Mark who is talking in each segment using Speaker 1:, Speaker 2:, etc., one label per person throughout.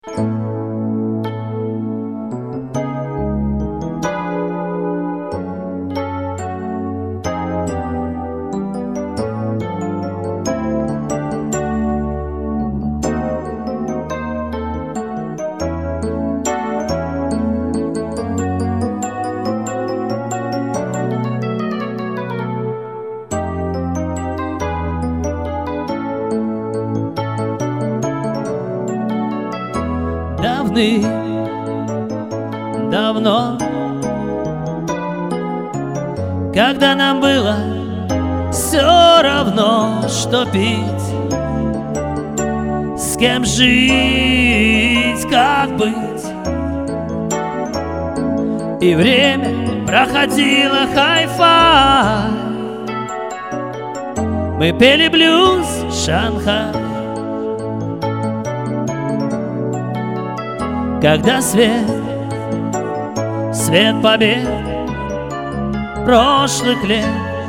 Speaker 1: Давно, когда нам было все равно, что пить, с кем жить, как быть. И время проходило хай-фай. Мы пели блюз Шанхай. Когда свет побед прошлых лет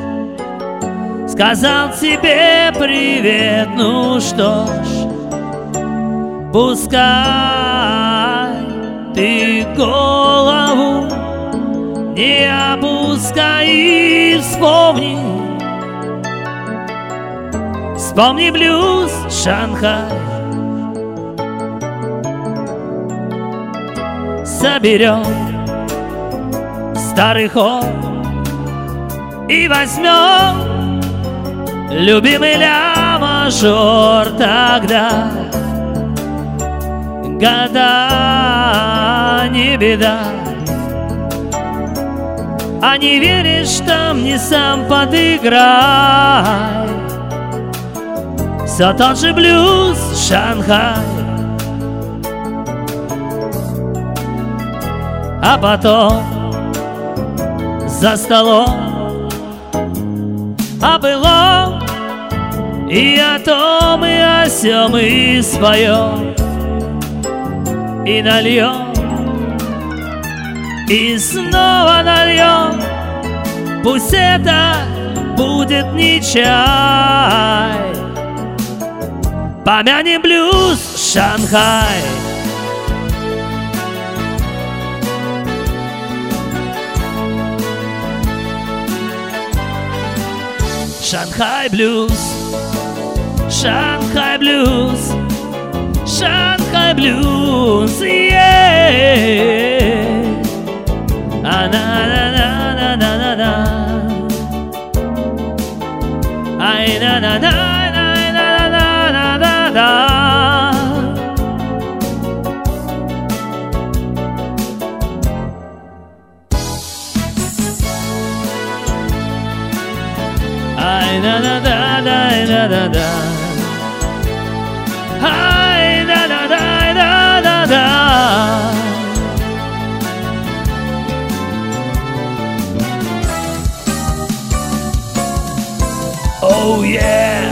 Speaker 1: сказал тебе привет, ну что ж, пускай ты голову не опускай и вспомни блюз Шанхай. Соберем старый хор и возьмем любимый ля-мажор. Тогда года не беда, а не веришь, там не сам подыграй. Все тот же блюз Шанхай. А потом за столом о былом и о том, и о сём, и споем, и нальем, и снова нальем. Пусть это будет не чай, помянем блюз Шанхай. Шанхай блюз, Шанхай блюз, Шанхай блюз, на-на-на-на-на-на-на, ай на-на-на-на-на-на-на-на. Ай на на да да да да да, ай да да да да да да. Oh yeah.